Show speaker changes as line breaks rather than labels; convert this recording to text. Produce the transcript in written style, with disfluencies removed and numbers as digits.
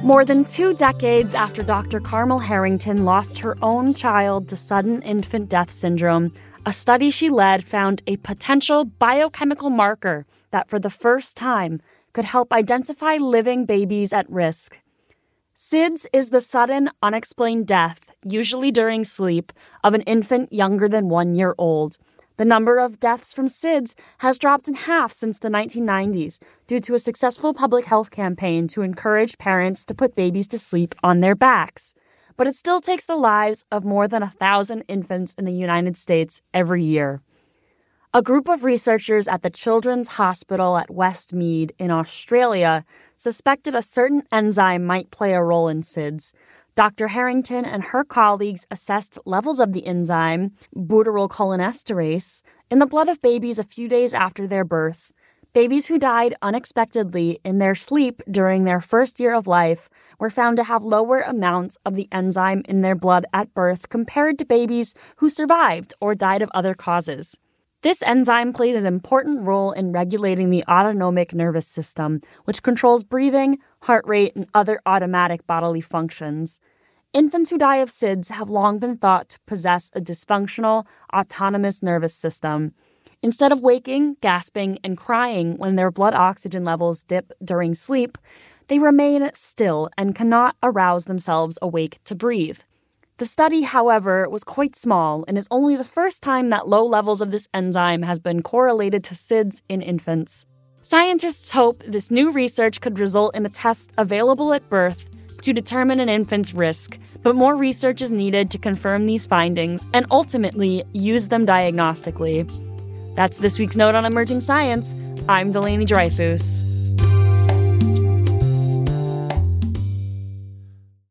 More than 2 decades after Dr. Carmel Harrington lost her own child to sudden infant death syndrome, a study she led found a potential biochemical marker that for the first time could help identify living babies at risk. SIDS is the sudden, unexplained death, usually during sleep, of an infant younger than 1 year old. The number of deaths from SIDS has dropped in half since the 1990s due to a successful public health campaign to encourage parents to put babies to sleep on their backs. But it still takes the lives of more than 1,000 infants in the United States every year. A group of researchers at the Children's Hospital at Westmead in Australia suspected a certain enzyme might play a role in SIDS. Dr. Harrington and her colleagues assessed levels of the enzyme, butyrylcholinesterase, in the blood of babies a few days after their birth. Babies who died unexpectedly in their sleep during their first year of life were found to have lower amounts of the enzyme in their blood at birth compared to babies who survived or died of other causes. This enzyme plays an important role in regulating the autonomic nervous system, which controls breathing, heart rate, and other automatic bodily functions. Infants who die of SIDS have long been thought to possess a dysfunctional, autonomous nervous system. Instead of waking, gasping, and crying when their blood oxygen levels dip during sleep, they remain still and cannot arouse themselves awake to breathe. The study, however, was quite small and is only the first time that low levels of this enzyme has been correlated to SIDS in infants. Scientists hope this new research could result in a test available at birth to determine an infant's risk, but more research is needed to confirm these findings and ultimately use them diagnostically. That's this week's Note on Emerging Science. I'm Delaney Dreyfus.